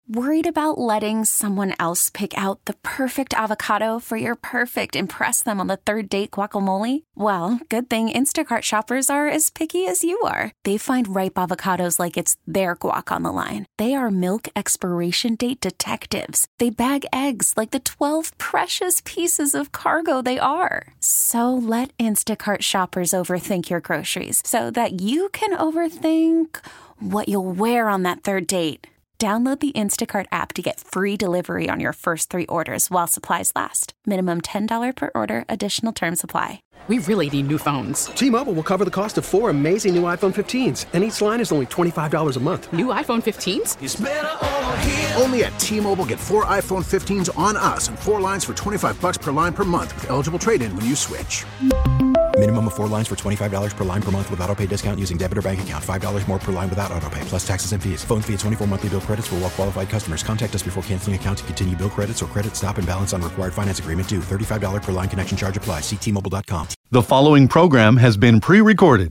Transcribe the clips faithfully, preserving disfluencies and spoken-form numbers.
Worried about letting someone else pick out the perfect avocado for your perfect impress them on the third date guacamole? Well, good thing Instacart shoppers are as picky as you are. They find ripe avocados like it's their guac on the line. They are milk expiration date detectives. They bag eggs like the twelve precious pieces of cargo they are. So let Instacart shoppers overthink your groceries so that you can overthink what you'll wear on that third date. Download the Instacart app to get free delivery on your first three orders while supplies last. Minimum ten dollars per order. Additional terms apply. We really need new phones. T-Mobile will cover the cost of four amazing new iPhone fifteens, and each line is only twenty-five dollars a month. New iPhone fifteens? It's better over here. Only at T-Mobile, get four iPhone fifteens on us and four lines for twenty-five dollars per line per month with eligible trade-in when you switch. Minimum of four lines for twenty-five dollars per line per month with autopay discount using debit or bank account. five dollars more per line without autopay, plus taxes and fees. Phone fee at twenty-four monthly bill credits for well-qualified customers. Contact us before canceling account to continue bill credits or credit stop and balance on required finance agreement due. thirty-five dollars per line connection charge applies. See T Mobile dot com. The following program has been pre-recorded.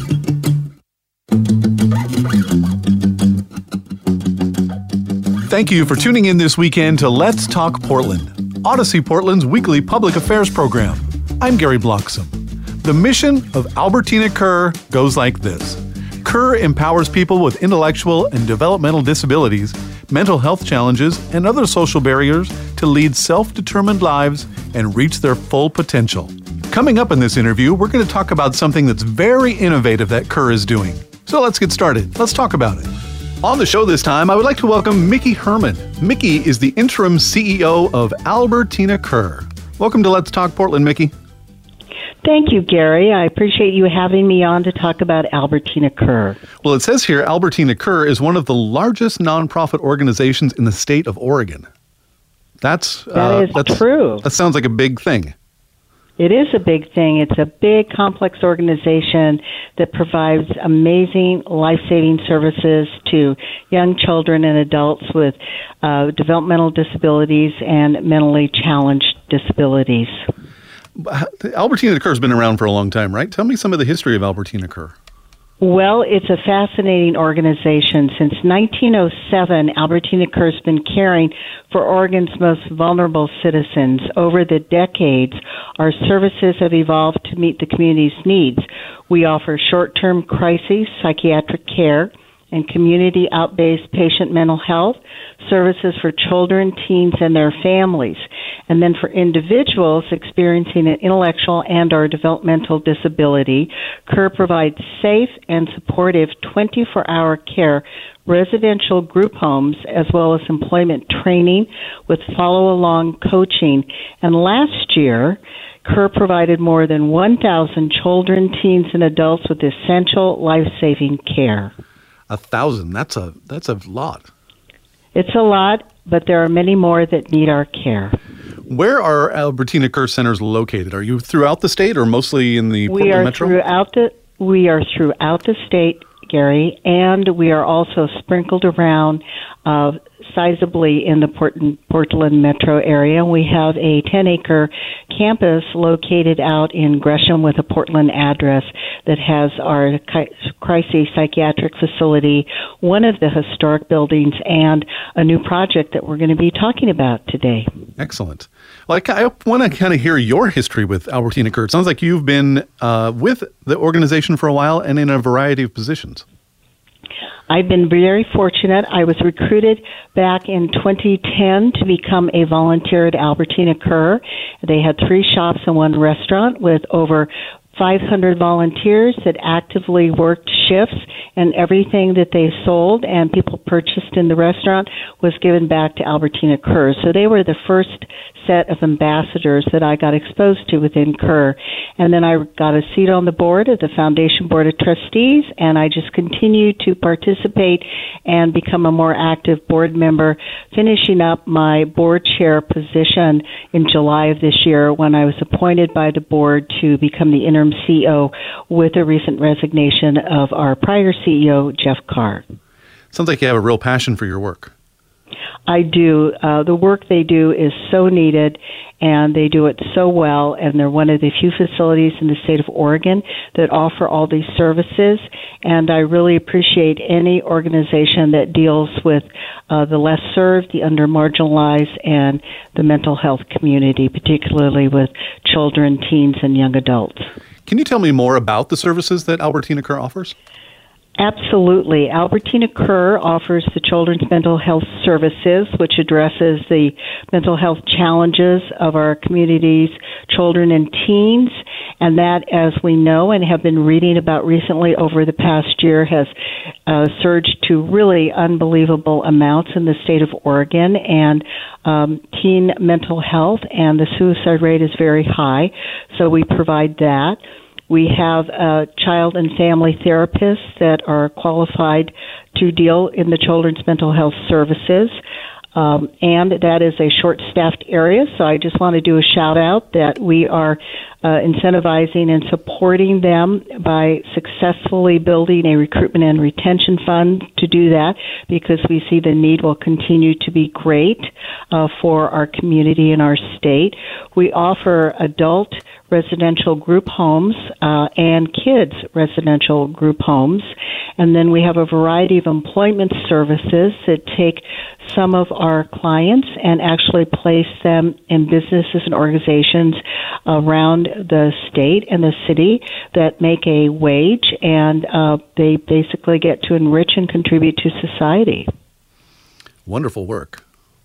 Thank you for tuning in this weekend to Let's Talk Portland, Odyssey Portland's weekly public affairs program. I'm Gary Bloxam. The mission of Albertina Kerr goes like this. Kerr empowers people with intellectual and developmental disabilities, mental health challenges, and other social barriers to lead self-determined lives and reach their full potential. Coming up in this interview, we're going to talk about something that's very innovative that Kerr is doing. So let's get started. Let's talk about it. On the show this time, I would like to welcome Mickey Herman. Mickey is the interim C E O of Albertina Kerr. Welcome to Let's Talk Portland, Mickey. Thank you, Gary. I appreciate you having me on to talk about Albertina Kerr. Well, it says here Albertina Kerr is one of the largest nonprofit organizations in the state of Oregon. That's that uh, is that's, true. That sounds like a big thing. It is a big thing. It's a big, complex organization that provides amazing life-saving services to young children and adults with uh, developmental disabilities and mentally challenged disabilities. Albertina Kerr has been around for a long time, right? Tell me some of the history of Albertina Kerr. Well, it's a fascinating organization. Since nineteen oh seven, Albertina Kerr has been caring for Oregon's most vulnerable citizens. Over the decades, our services have evolved to meet the community's needs. We offer short-term crises, psychiatric care, and community out-based patient mental health services for children, teens, and their families. And then for individuals experiencing an intellectual and or developmental disability, Kerr provides safe and supportive twenty-four hour care residential group homes as well as employment training with follow-along coaching. And last year, Kerr provided more than one thousand children, teens, and adults with essential life-saving care. A thousand. That's a that's a lot. It's a lot, but there are many more that need our care. Where are Albertina Kerr centers located? Are you throughout the state or mostly in the Portland we are metro? Throughout the, we are throughout the state, Gary, and we are also sprinkled around uh, sizably in the Portland, Portland metro area. We have a ten-acre campus located out in Gresham with a Portland address that has our crisis psychiatric facility, one of the historic buildings, and a new project that we're going to be talking about today. Excellent. Well, I, I want to kind of hear your history with Albertina Kerr. It sounds like you've been uh, with the organization for a while and in a variety of positions. I've been very fortunate. I was recruited back in twenty ten to become a volunteer at Albertina Kerr. They had three shops and one restaurant with over five hundred volunteers that actively worked shifts, and everything that they sold and people purchased in the restaurant was given back to Albertina Kerr. So they were the first set of ambassadors that I got exposed to within Kerr. And then I got a seat on the board of the Foundation Board of Trustees, and I just continued to participate and become a more active board member, finishing up my board chair position in July of this year when I was appointed by the board to become the interim C E O with a recent resignation of our prior C E O, Jeff Carr. Sounds like you have a real passion for your work. I do. Uh, the work they do is so needed, and they do it so well, and they're one of the few facilities in the state of Oregon that offer all these services, and I really appreciate any organization that deals with uh, the less served, the under-marginalized, and the mental health community, particularly with children, teens, and young adults. Can you tell me more about the services that Albertina Kerr offers? Absolutely. Albertina Kerr offers the Children's Mental Health Services, which addresses the mental health challenges of our community's children and teens. And that, as we know and have been reading about recently over the past year, has uh, surged to really unbelievable amounts in the state of Oregon. And um, teen mental health and the suicide rate is very high, so we provide that. We have uh, child and family therapists that are qualified to deal in the children's mental health services, um, and that is a short-staffed area, so I just want to do a shout-out that we are uh, incentivizing and supporting them by successfully building a recruitment and retention fund to do that, because we see the need will continue to be great uh, for our community and our state. We offer adult residential group homes uh, and kids residential group homes. And then we have a variety of employment services that take some of our clients and actually place them in businesses and organizations around the state and the city that make a wage, and uh, they basically get to enrich and contribute to society. Wonderful work.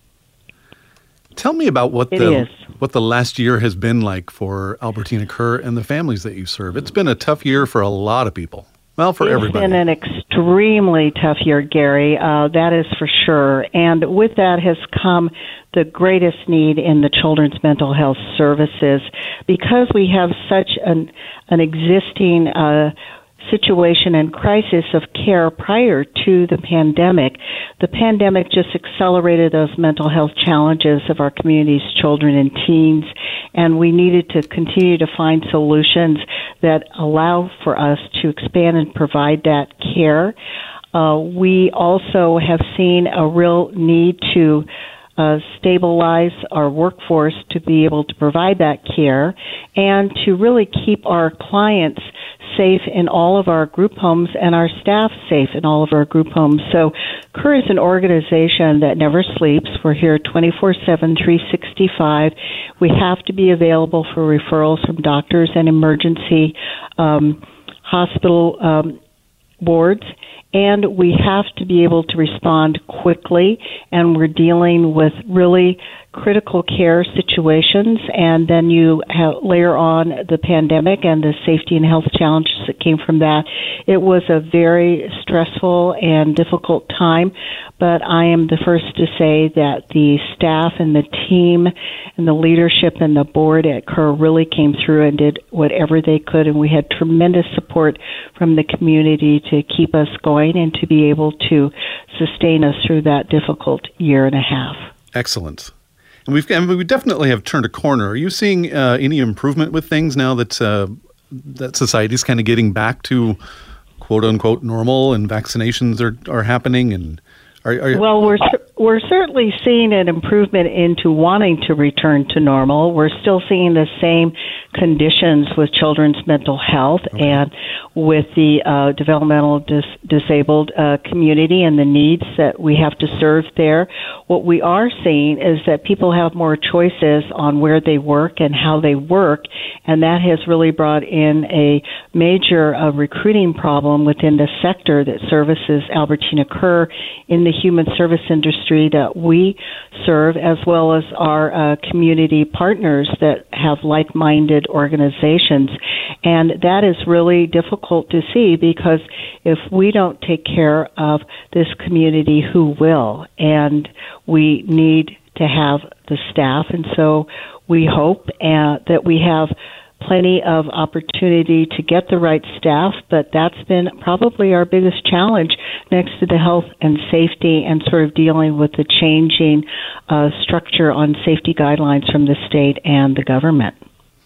Tell me about what it the is. what the last year has been like for Albertina Kerr and the families that you serve. It's been a tough year for a lot of people. Well, for it's everybody. It's been an extremely tough year, Gary. Uh, that is for sure. And with that has come the greatest need in the children's mental health services, because we have such an an existing uh situation and crisis of care prior to the pandemic. The pandemic just accelerated those mental health challenges of our community's children and teens, and we needed to continue to find solutions that allow for us to expand and provide that care. Uh, we also have seen a real need to Uh, stabilize our workforce to be able to provide that care, and to really keep our clients safe in all of our group homes and our staff safe in all of our group homes. So Kerr is an organization that never sleeps. We're here twenty-four seven, three sixty-five. We have to be available for referrals from doctors and emergency um, hospital um, wards. And we have to be able to respond quickly, and we're dealing with really critical care situations. And then you have, layer on the pandemic and the safety and health challenges that came from that. It was a very stressful and difficult time, but I am the first to say that the staff and the team and the leadership and the board at Kerr really came through and did whatever they could, and we had tremendous support from the community to keep us going and to be able to sustain us through that difficult year and a half. Excellent. And we've and we definitely have turned a corner. Are you seeing uh, any improvement with things now that uh, that society's kind of getting back to quote unquote normal, and vaccinations are, are happening? And are, are well, we're we're certainly seeing an improvement into wanting to return to normal. We're still seeing the same conditions with children's mental health okay. and with the uh, developmental dis- disabled uh, community and the needs that we have to serve there. What we are seeing is that people have more choices on where they work and how they work, and that has really brought in a major uh, recruiting problem within the sector that services Albertina Kerr in the human service industry that we serve, as well as our uh, community partners that have like-minded organizations. And that is really difficult to see, because if we don't take care of this community, who will? And we need to have the staff, and so we hope uh, that we have plenty of opportunity to get the right staff, but that's been probably our biggest challenge next to the health and safety and sort of dealing with the changing uh, structure on safety guidelines from the state and the government.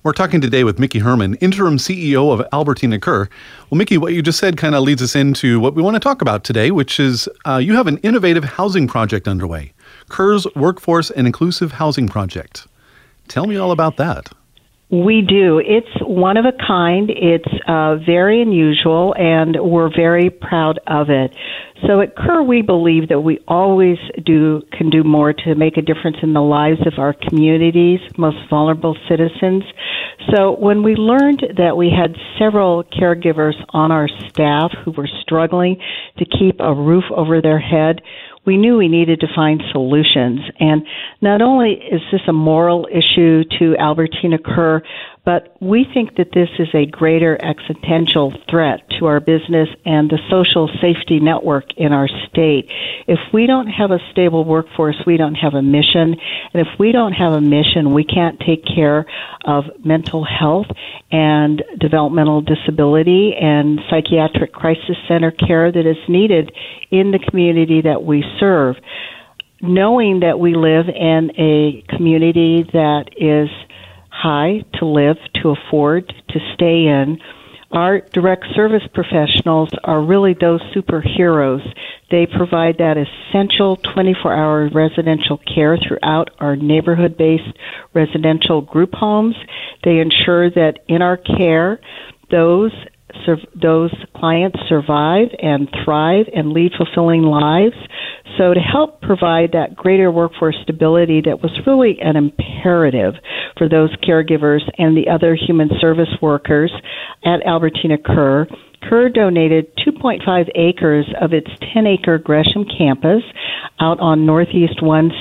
We're talking today with Mickey Herman, Interim C E O of Albertina Kerr. Well, Mickey, what you just said kind of leads us into what we want to talk about today, which is uh, you have an innovative housing project underway, Kerr's Workforce and Inclusive Housing Project. Tell me all about that. We do. It's one of a kind. It's uh, very unusual, and we're very proud of it. So at Kerr, we believe that we always do can do more to make a difference in the lives of our communities, most vulnerable citizens. So when we learned that we had several caregivers on our staff who were struggling to keep a roof over their head, we knew we needed to find solutions. And not only is this a moral issue to Albertina Kerr, but we think that this is a greater existential threat to our business and the social safety network in our state. If we don't have a stable workforce, we don't have a mission. And if we don't have a mission, we can't take care of mental health and developmental disability and psychiatric crisis center care that is needed in the community that we serve. Knowing that we live in a community that is high to live, to afford, to stay in, our direct service professionals are really those superheroes. They provide that essential twenty-four hour residential care throughout our neighborhood-based residential group homes. They ensure that in our care, those those clients survive and thrive and lead fulfilling lives. So to help provide that greater workforce stability that was really an imperative for those caregivers and the other human service workers at Albertina Kerr, Kerr donated two point five acres of its ten acre Gresham campus out on Northeast one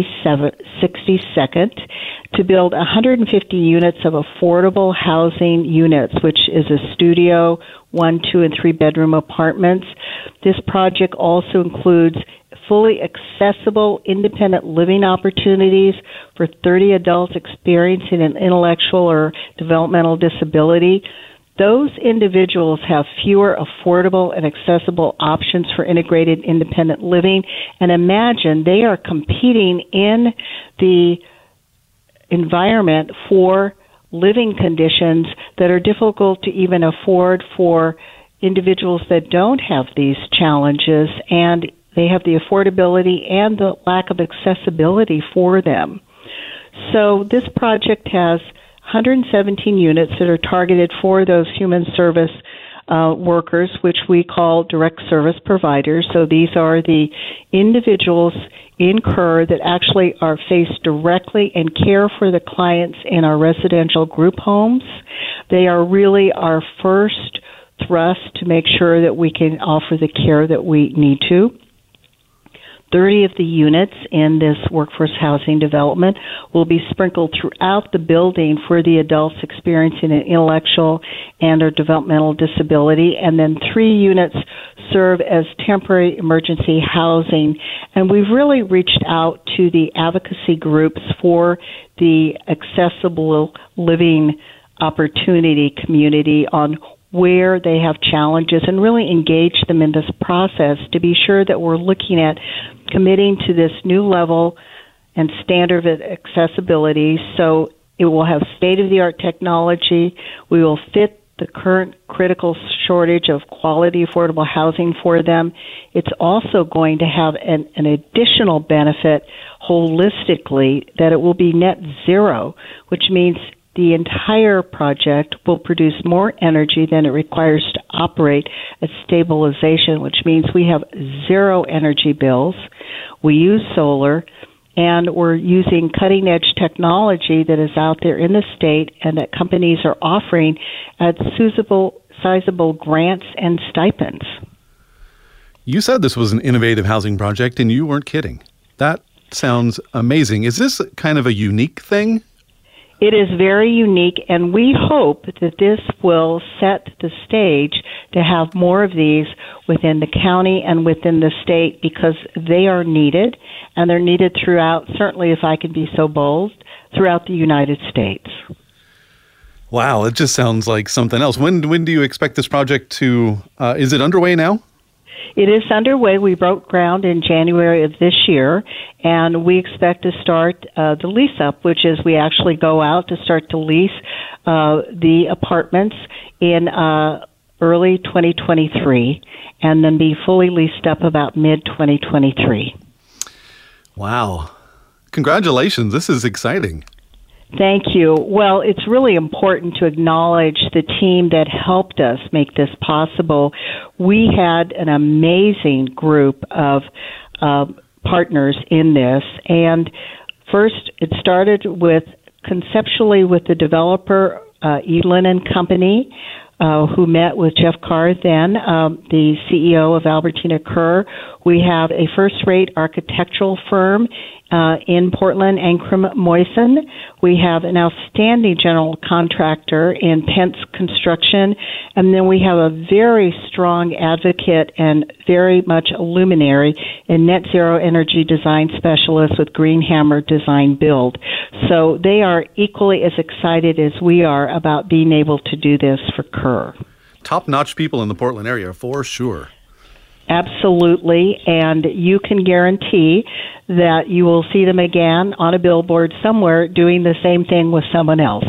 sixty-second to build one hundred fifty units of affordable housing units, which is a studio, one, two, and three bedroom apartments. This project also includes fully accessible independent living opportunities for thirty adults experiencing an intellectual or developmental disability. Those individuals have fewer affordable and accessible options for integrated independent living. And imagine they are competing in the environment for living conditions that are difficult to even afford for individuals that don't have these challenges, and they have the affordability and the lack of accessibility for them. So this project has one hundred seventeen units that are targeted for those human service uh, workers, which we call direct service providers. So these are the individuals in Kerr that actually are faced directly and care for the clients in our residential group homes. They are really our first thrust to make sure that we can offer the care that we need to. thirty of the units in this workforce housing development will be sprinkled throughout the building for the adults experiencing an intellectual and or developmental disability, and then three units serve as temporary emergency housing. And we've really reached out to the advocacy groups for the accessible living opportunity community on where they have challenges and really engage them in this process to be sure that we're looking at committing to this new level and standard of accessibility. So it will have state-of-the-art technology. We will fit the current critical shortage of quality, affordable housing for them. It's also going to have an, an additional benefit holistically that it will be net zero, which means the entire project will produce more energy than it requires to operate at stabilization, which means we have zero energy bills. We use solar, and we're using cutting-edge technology that is out there in the state and that companies are offering at sizable, sizable grants and stipends. You said this was an innovative housing project, and you weren't kidding. That sounds amazing. Is this kind of a unique thing? It is very unique, and we hope that this will set the stage to have more of these within the county and within the state, because they are needed, and they're needed throughout, certainly, if I can be so bold, throughout the United States. Wow, it just sounds like something else. When when do you expect this project to, uh, is it underway now? It is underway. We broke ground in January of this year, and we expect to start uh, the lease up, which is we actually go out to start to lease uh, the apartments in uh, early twenty twenty-three, and then be fully leased up about mid twenty twenty-three. Wow. Congratulations. This is exciting. Thank you. Well, it's really important to acknowledge the team that helped us make this possible. We had an amazing group of uh, partners in this. And first, it started with conceptually with the developer, uh, Edelin and Company, uh, who met with Jeff Carr, then um, the C E O of Albertina Kerr. We have a first-rate architectural firm Uh, in Portland, Ankrum Moyson. We have an outstanding general contractor in Pence Construction, and then we have a very strong advocate and very much a luminary in net zero energy design specialist with Greenhammer Design Build. So they are equally as excited as we are about being able to do this for Kerr. Top-notch people in the Portland area, for sure. Absolutely, and you can guarantee that you will see them again on a billboard somewhere doing the same thing with someone else.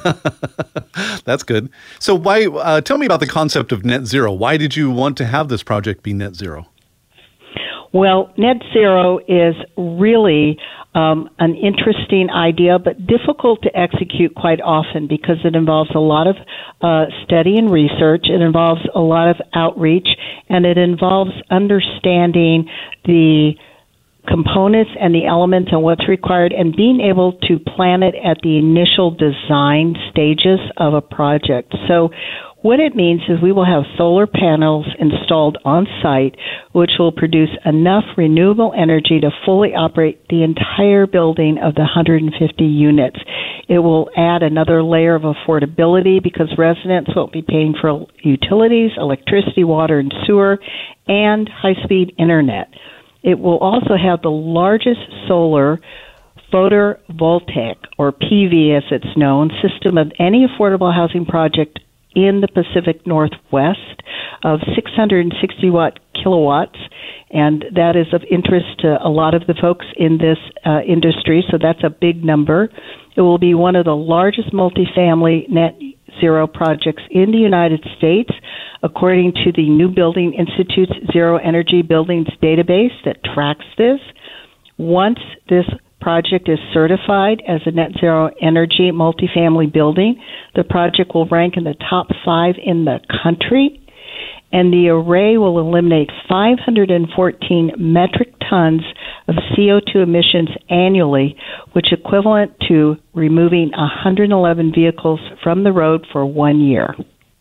That's good. So why? Uh, tell me about the concept of net zero. Why did you want to have this project be net zero? Well, net zero is really um, an interesting idea, but difficult to execute quite often because it involves a lot of uh, study and research. It involves a lot of outreach, and it involves understanding the components and the elements and what's required and being able to plan it at the initial design stages of a project. So what it means is we will have solar panels installed on site, which will produce enough renewable energy to fully operate the entire building of the one hundred fifty units. It will add another layer of affordability because residents won't be paying for utilities, electricity, water, and sewer, and high-speed internet. It will also have the largest solar photovoltaic, or P V as it's known, system of any affordable housing project in the Pacific Northwest of six hundred sixty watt kilowatts, and that is of interest to a lot of the folks in this uh, industry, so that's a big number. It will be one of the largest multifamily net zero projects in the United States, according to the New Building Institute's Zero Energy Buildings database that tracks this. Once this project is certified as a net zero energy multifamily building, the project will rank in the top five in the country, and the array will eliminate five hundred fourteen metric tons of C O two emissions annually, which is equivalent to removing one hundred eleven vehicles from the road for one year.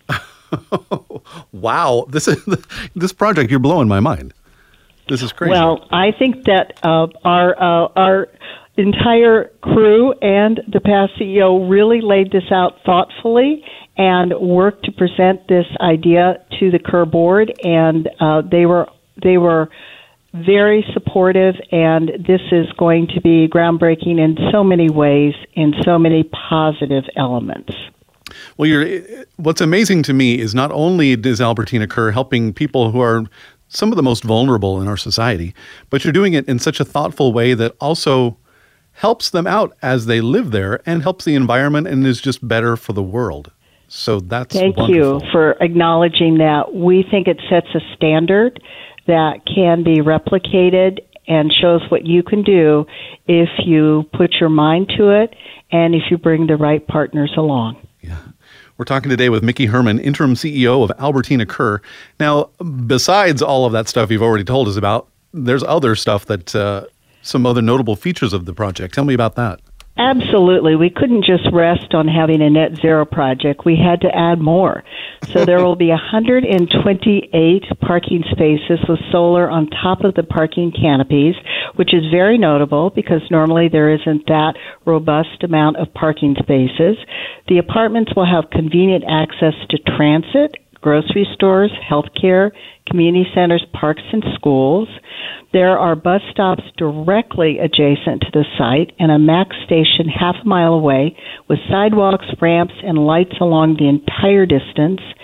Wow, this is this project, you're blowing my mind. This is crazy. Well, I think that uh, our uh, our entire crew and the past C E O really laid this out thoughtfully and worked to present this idea to the Kerr board, and uh, they were they were very supportive, and this is going to be groundbreaking in so many ways, in so many positive elements. Well, you're, what's amazing to me is not only is Albertina Kerr helping people who are some of the most vulnerable in our society, but you're doing it in such a thoughtful way that also helps them out as they live there and helps the environment and is just better for the world. So that's Thank wonderful. you for acknowledging that. We think it sets a standard that can be replicated and shows what you can do if you put your mind to it and if you bring the right partners along. Yeah. We're talking today with Mickey Herman, interim C E O of Albertina Kerr. Now, besides all of that stuff you've already told us about, there's other stuff that, uh, some other notable features of the project. Tell me about that. Absolutely. We couldn't just rest on having a net zero project. We had to add more. So there will be one hundred twenty-eight parking spaces with solar on top of the parking canopies, which is very notable because normally there isn't that robust amount of parking spaces. The apartments will have convenient access to transit, grocery stores, healthcare, community centers, parks, and schools. There are bus stops directly adjacent to the site and a MAX station half a mile away with sidewalks, ramps, and lights along the entire distance.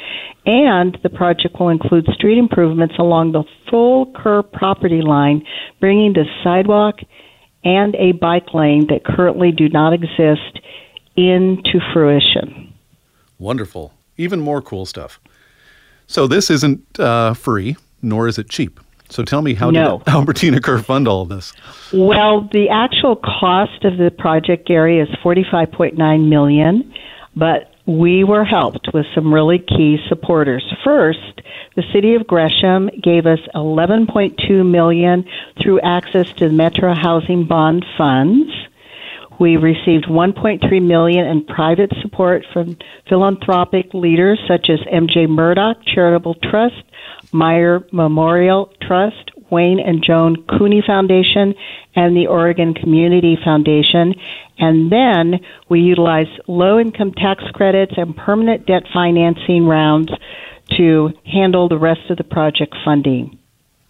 And the project will include street improvements along the full Kerr property line, bringing the sidewalk and a bike lane that currently do not exist into fruition. Wonderful. Even more cool stuff. So this isn't uh, free, nor is it cheap. So tell me, how no. did Albertina Kerr fund all of this? Well, the actual cost of the project, Gary, is forty-five point nine million dollars, but we were helped with some really key supporters. First, the City of Gresham gave us eleven point two million dollars through access to the Metro Housing Bond funds. We received one point three million dollars in private support from philanthropic leaders such as M J Murdoch Charitable Trust, Meyer Memorial Trust, Wayne and Joan Cooney Foundation, and the Oregon Community Foundation. And then we utilized low-income tax credits and permanent debt financing rounds to handle the rest of the project funding.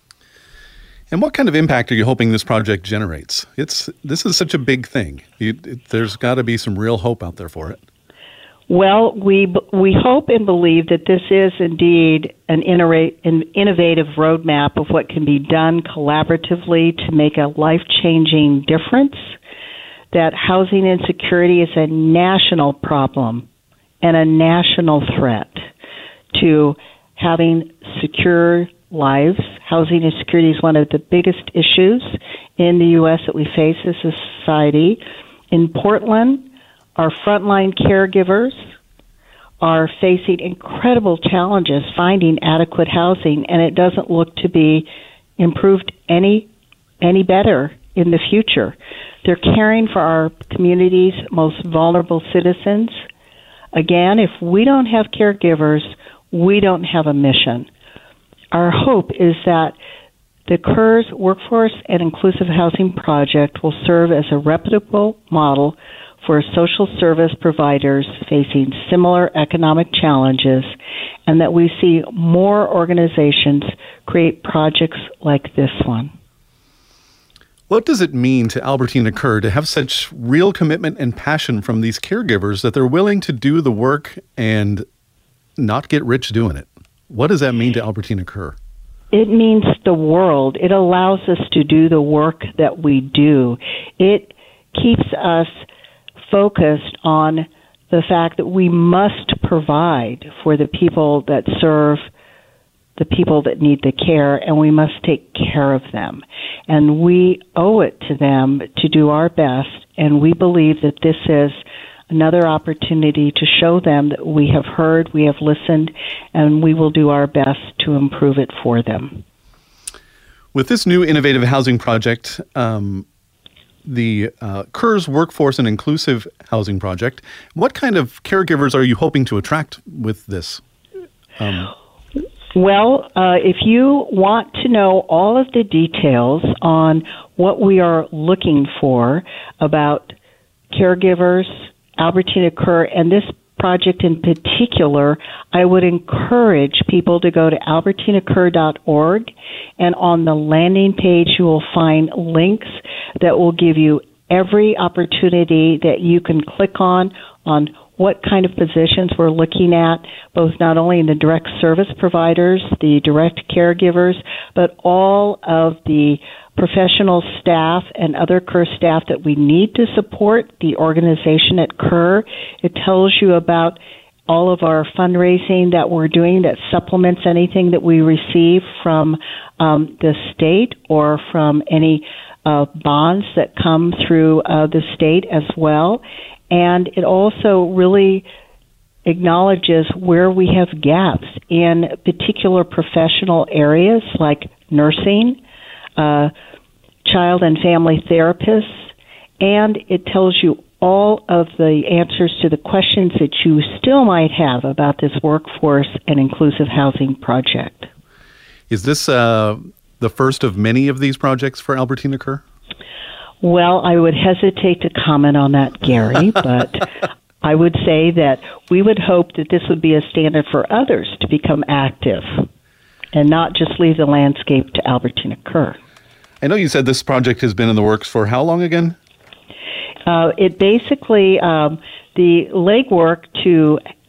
And what kind of impact are you hoping this project generates? It's this is such a big thing. You, it, there's got to be some real hope out there for it. Well, we we hope and believe that this is indeed an, innova- an innovative roadmap of what can be done collaboratively to make a life-changing difference, that housing insecurity is a national problem and a national threat to having secure lives. Housing insecurity is one of the biggest issues in the U S that we face as a society. In Portland, our frontline caregivers are facing incredible challenges finding adequate housing, and it doesn't look to be improved any any better in the future. They're caring for our community's most vulnerable citizens. Again, if we don't have caregivers, we don't have a mission. Our hope is that the Kerr's Workforce and Inclusive Housing Project will serve as a reputable model for social service providers facing similar economic challenges, and that we see more organizations create projects like this one. What does it mean to Albertina Kerr to have such real commitment and passion from these caregivers that they're willing to do the work and not get rich doing it? What does that mean to Albertina Kerr? It means the world. It allows us to do the work that we do. It keeps us focused on the fact that we must provide for the people that serve the people that need the care, and we must take care of them. And we owe it to them to do our best, and we believe that this is another opportunity to show them that we have heard, we have listened, and we will do our best to improve it for them. With this new innovative housing project, um, the uh, Kerr's Workforce and Inclusive Housing Project, what kind of caregivers are you hoping to attract with this? Um, well, uh, if you want to know all of the details on what we are looking for about caregivers, Albertina Kerr, and this project in particular, I would encourage people to go to albertina kerr dot org, and on the landing page you will find links that will give you every opportunity that you can click on on what kind of positions we're looking at, both not only in the direct service providers, the direct caregivers, but all of the professional staff and other Kerr staff that we need to support the organization at Kerr. It tells you about all of our fundraising that we're doing that supplements anything that we receive from um, the state or from any uh, bonds that come through uh, the state as well. And it also really acknowledges where we have gaps in particular professional areas like nursing, uh, child and family therapists, and it tells you all of the answers to the questions that you still might have about this workforce and inclusive housing project. Is this uh, the first of many of these projects for Albertina Kerr? Well, I would hesitate to comment on that, Gary, but I would say that we would hope that this would be a standard for others to become active and not just leave the landscape to Albertina Kerr. I know you said this project has been in the works for how long again? Uh, it basically, um, the legwork to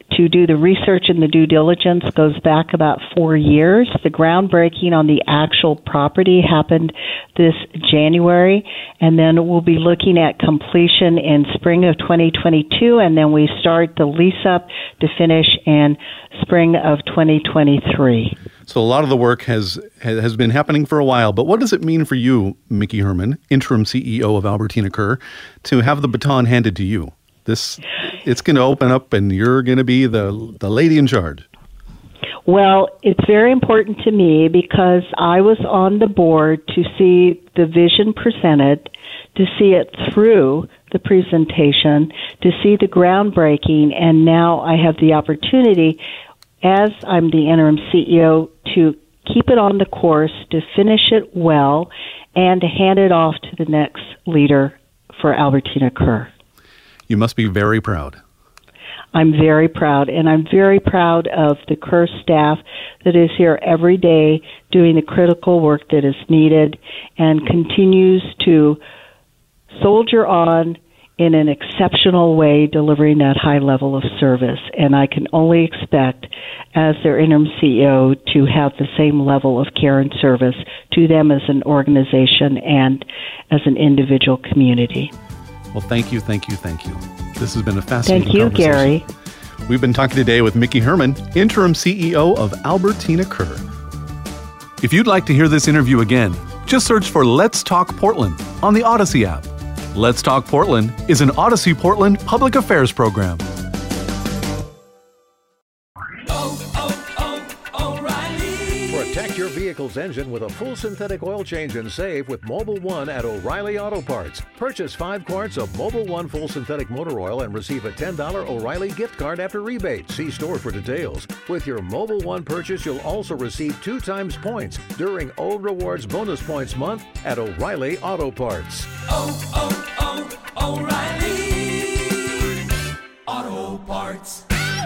to do the research and the due diligence goes back about four years. The groundbreaking on the actual property happened this January, and then we'll be looking at completion in spring of twenty twenty-two, and then we start the lease up to finish in spring of twenty twenty-three. So a lot of the work has has been happening for a while, but what does it mean for you, Mickey Herman, interim C E O of Albertina Kerr, to have the baton handed to you? This, it's going to open up and you're going to be the the lady in charge. Well, it's very important to me because I was on the board to see the vision presented, to see it through the presentation, to see the groundbreaking, and now I have the opportunity, as I'm the interim C E O, to keep it on the course, to finish it well, and to hand it off to the next leader for Albertina Kerr. You must be very proud. I'm very proud, and I'm very proud of the Kerr staff that is here every day doing the critical work that is needed and continues to soldier on in an exceptional way, delivering that high level of service. And I can only expect, as their interim C E O, to have the same level of care and service to them as an organization and as an individual community. Well, thank you, thank you, thank you. This has been a fascinating Thank you, conversation. Gary. We've been talking today with Mickey Herman, interim C E O of Albertina Kerr. If you'd like to hear this interview again, just search for Let's Talk Portland on the Odyssey app. Let's Talk Portland is an Odyssey Portland public affairs program. Protect your vehicle's engine with a full synthetic oil change and save with Mobil one at O'Reilly Auto Parts. Purchase five quarts of Mobil one full synthetic motor oil and receive a ten dollars O'Reilly gift card after rebate. See store for details. With your Mobil one purchase, you'll also receive two times points during O Rewards Bonus Points Month at O'Reilly Auto Parts. Oh, oh, oh, O'Reilly Auto Parts.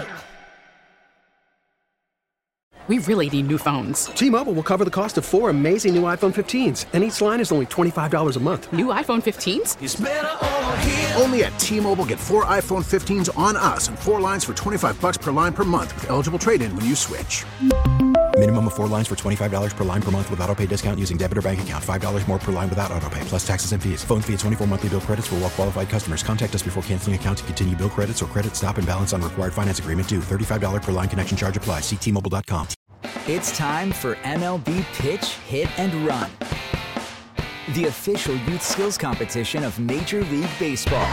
We really need new phones. T-Mobile will cover the cost of four amazing new iPhone fifteens, and each line is only twenty-five dollars a month. New iPhone fifteens? It's better over here. Only at T-Mobile, get four iPhone fifteens on us and four lines for twenty-five bucks per line per month with eligible trade-in when you switch. Minimum of four lines for twenty-five dollars per line per month with autopay discount using debit or bank account. five dollars more per line without autopay, plus taxes and fees. Phone fee at twenty-four monthly bill credits for well-qualified customers. Contact us before canceling account to continue bill credits or credit stop and balance on required finance agreement due. thirty-five dollars per line connection charge applies. See T Mobile dot com. It's time for M L B Pitch, Hit, and Run, the official youth skills competition of Major League Baseball.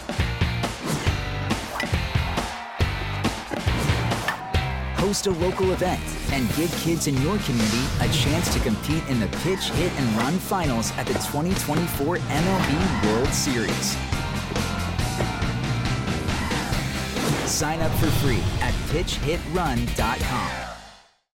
Host a local event and give kids in your community a chance to compete in the Pitch, Hit, and Run finals at the twenty twenty-four M L B World Series. Sign up for free at pitch hit run dot com.